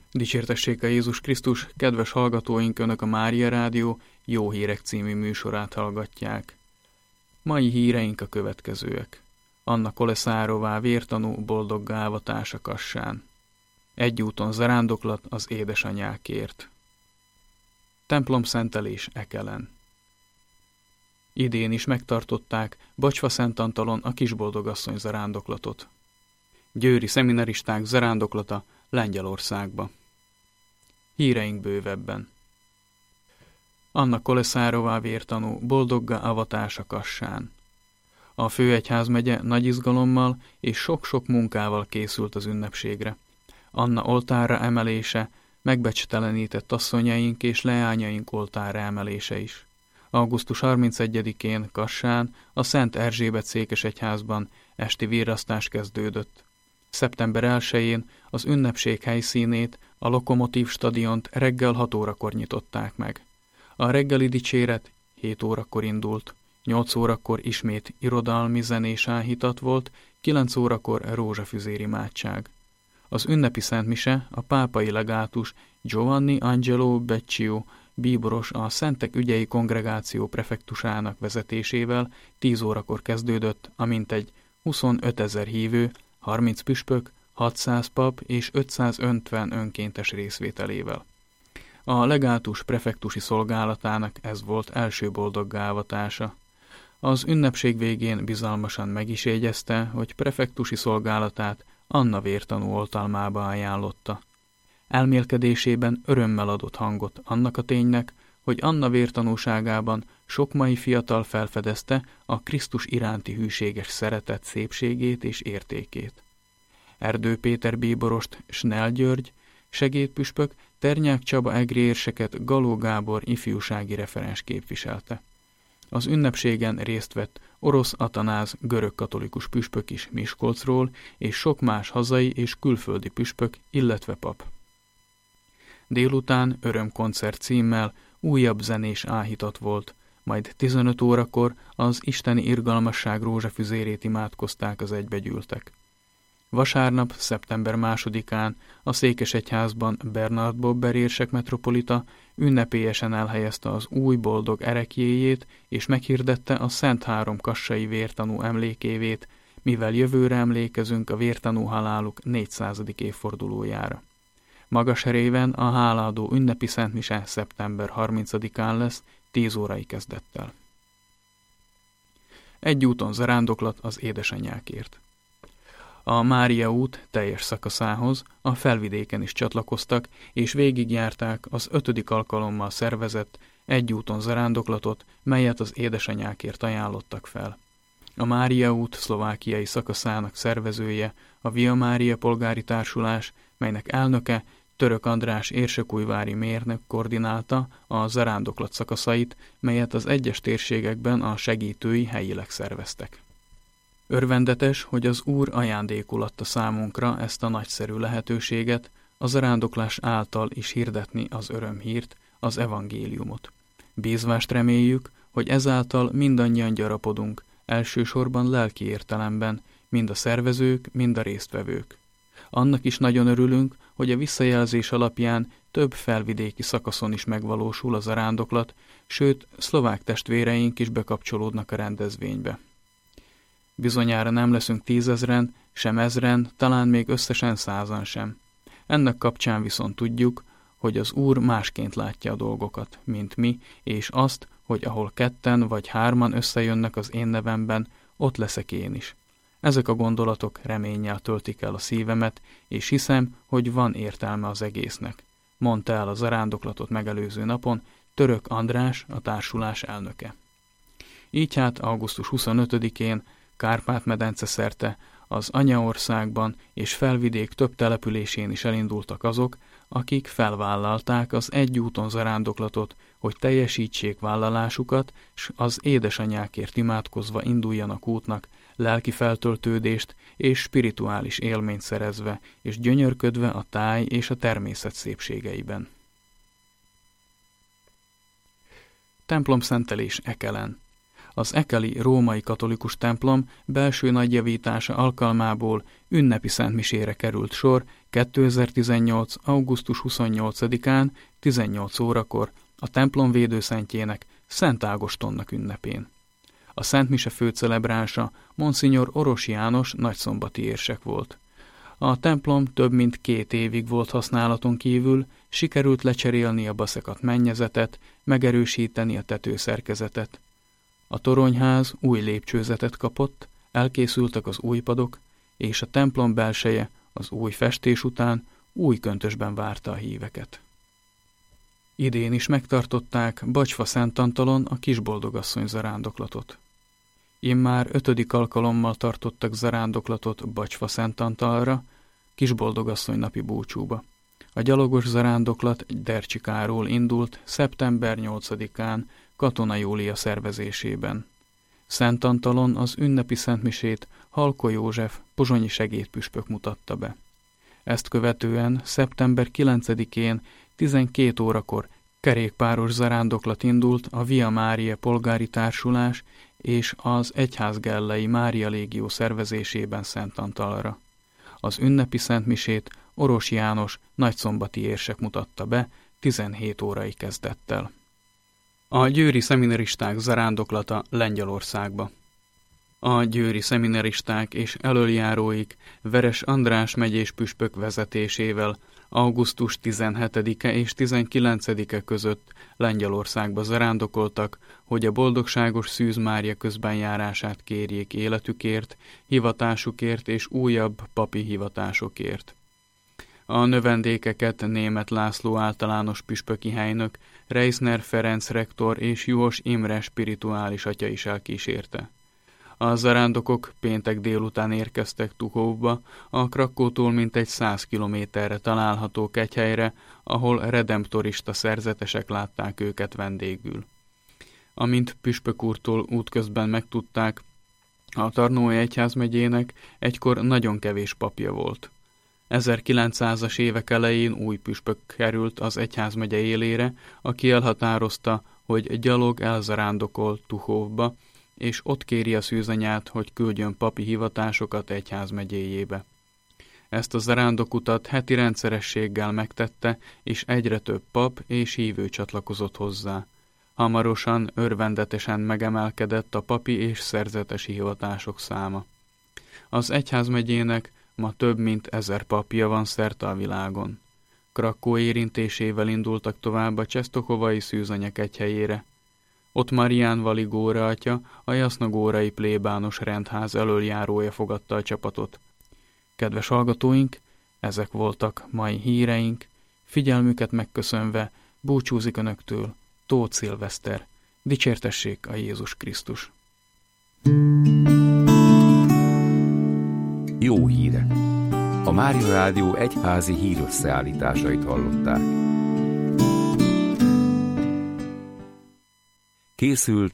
Dicsértessék a Jézus Krisztus, kedves hallgatóink, Önök a Mária Rádió Jó Hírek című műsorát hallgatják. Mai híreink a következőek. Anna Koleszárová vértanú boldoggá avatása Kassán. Egyúton zarándoklat az édesanyákért. Templomszentelés Ekelen. Idén is megtartották Bacsva-Szent-Antalon a Kisboldogasszony zarándoklatot. Győri szemiнаristák zarándoklata Lengyelországba. Híreink bővebben. Anna Koleszárová vértanú boldoggá avatása Kassán. A főegyházmegye nagy izgalommal és sok-sok munkával készült az ünnepségre. Anna oltárra emelése, megbecstelenített asszonyaink és leányaink oltárra emelése is. Augusztus 31-én Kassán, a Szent Erzsébet székesegyházban esti virrasztás kezdődött. Szeptember 1-én az ünnepség helyszínét, a Lokomotív stadiont reggel 6 órakor nyitották meg. A reggeli dicséret 7 órakor indult, 8 órakor ismét irodalmi zenés áhítat volt, 9 órakor rózsafüzér imádság. Az ünnepi szentmise a pápai legátus Giovanni Angelo Beccio bíboros a Szentek ügyei kongregáció prefektusának vezetésével 10 órakor kezdődött, a mintegy 25 000 hívő, 30 püspök, 600 pap és 550 önkéntes részvételével. A legátus prefektusi szolgálatának ez volt első boldoggá avatása. Az ünnepség végén bizalmasan meg is jegyezte, hogy prefektusi szolgálatát Anna vértanú oltalmába ajánlotta. Elmélkedésében örömmel adott hangot annak a ténynek, hogy Anna vértanúságában sok mai fiatal felfedezte a Krisztus iránti hűséges szeretet szépségét és értékét. Erdő Péter bíborost Snell György, segédpüspök Ternyák Csaba egri érseket Galó Gábor ifjúsági referens képviselte. Az ünnepségen részt vett Orosz Atanáz görögkatolikus püspök is Miskolcról, és sok más hazai és külföldi püspök, illetve pap. Délután örömkoncert címmel újabb zenés áhítat volt, majd 15 órakor az isteni irgalmasság rózsafüzérét imádkozták az egybegyűltek. Vasárnap, szeptember 2-án a Székesegyházban Bernard Bobber érsek metropolita ünnepélyesen elhelyezte az új boldog ereklyéjét, és meghirdette a Szent Három kassai vértanú emlékévét, mivel jövőre emlékezünk a vértanú haláluk 400. évfordulójára. Magaseréven a hálaadó ünnepi szentmise szeptember 30-án lesz, 10 órai kezdettel. Egyúton zarándoklat az édesanyákért. A Mária út teljes szakaszához a Felvidéken is csatlakoztak, és végigjárták az 5. alkalommal szervezett egyúton zarándoklatot, melyet az édesanyákért ajánlottak fel. A Mária út szlovákiai szakaszának szervezője a Via Mária polgári társulás, melynek elnöke Török András érsekújvári mérnök koordinálta a zarándoklat szakaszait, melyet az egyes térségekben a segítői helyileg szerveztek. Örvendetes, hogy az Úr ajándékul adta számunkra ezt a nagyszerű lehetőséget, a zarándoklás által is hirdetni az örömhírt, az evangéliumot. Bízvást reméljük, hogy ezáltal mindannyian gyarapodunk, elsősorban lelki értelemben, mind a szervezők, mind a résztvevők. Annak is nagyon örülünk, hogy a visszajelzés alapján több felvidéki szakaszon is megvalósul a zarándoklat, sőt, szlovák testvéreink is bekapcsolódnak a rendezvénybe. Bizonyára nem leszünk 10 000, sem 1000, talán még összesen 100-an sem. Ennek kapcsán viszont tudjuk, hogy az Úr másként látja a dolgokat, mint mi, és azt, hogy ahol 2 vagy 3 összejönnek az én nevemben, ott leszek én is. Ezek a gondolatok reménnyel töltik el a szívemet, és hiszem, hogy van értelme az egésznek, mondta el a zarándoklatot megelőző napon Török András, a társulás elnöke. Így hát augusztus 25-én Kárpát-medence szerte az anyaországban és felvidék több településén is elindultak azok, akik felvállalták az egyúton zarándoklatot, hogy teljesítsék vállalásukat, s az édesanyákért imádkozva induljanak útnak, lelki feltöltődést és spirituális élményt szerezve, és gyönyörködve a táj és a természet szépségeiben. Templomszentelés Ekelen. Az ekeli római katolikus templom belső nagyjavítása alkalmából ünnepi szentmisére került sor 2018. augusztus 28-án 18 órakor a templom védőszentjének, Szent Ágostonnak ünnepén. A szentmise főcelebránsa Monsignor Oros János nagyszombati érsek volt. A templom több mint 2 évig volt használaton kívül, sikerült lecserélni a baszekat mennyezetet, megerősíteni a tetőszerkezetet. A toronyház új lépcsőzetet kapott, elkészültek az új padok, és a templom belseje az új festés után új köntösben várta a híveket. Idén is megtartották Bacsfa Szentantalon a Kisboldogasszony zarándoklatot. Immár 5. alkalommal tartottak zarándoklatot Bacsfa Szentantalra, Kisboldogasszony napi búcsúba. A gyalogos zarándoklat Dercsikáról indult szeptember 8-án Katona Júlia szervezésében. Szentantalon az ünnepi szentmisét Halko József pozsonyi segédpüspök mutatta be. Ezt követően szeptember 9-én 12 órakor kerékpáros zarándoklat indult a Via Mária polgári társulás és az Egyházgellei Mária Légió szervezésében Szentantalra. Az ünnepi szentmisét Oros János nagyszombati érsek mutatta be 17 órai kezdettel. A győri szeminaristák zarándoklata Lengyelországba. A győri szeminaristák és elöljáróik Veres András megyés püspök vezetésével augusztus 17-e és 19-e között Lengyelországba zarándokoltak, hogy a boldogságos Szűz Mária közbenjárását kérjék életükért, hivatásukért és újabb papi hivatásokért. A növendékeket Németh László általános püspöki helynök, Reisner Ferenc rektor és Juhos Imre spirituális atya is elkísérte. A zarándokok péntek délután érkeztek Tuchowba, a Krakótól mintegy 100 kilométerre található kegyhelyre, ahol redemptorista szerzetesek látták őket vendégül. Amint püspök úrtól útközben megtudták, a Tarnói Egyházmegyének egykor nagyon kevés papja volt. 1900-as évek elején új püspök került az egyházmegye élére, aki elhatározta, hogy gyalog elzarándokol Tuchowba, és ott kéri a szűzanyát, hogy küldjön papi hivatásokat egyházmegyéjébe. Ezt a zarándokutat heti rendszerességgel megtette, és egyre több pap és hívő csatlakozott hozzá. Hamarosan örvendetesen megemelkedett a papi és szerzetesi hivatások száma. Az egyházmegyének ma több mint 1000 papja van szerte a világon. Krakó érintésével indultak tovább a csesztokovai szűzanya kegyhelyére. Ott Marián Vali Góra atya, a jasznagórai plébános rendház elöljárója fogadta a csapatot. Kedves hallgatóink, ezek voltak mai híreink, figyelmüket megköszönve búcsúzik önöktől Tóth Szilveszter. Dicsértessék a Jézus Krisztus! Jó hírek! A Mária Rádió egyházi hírösszeállításait hallották. Készült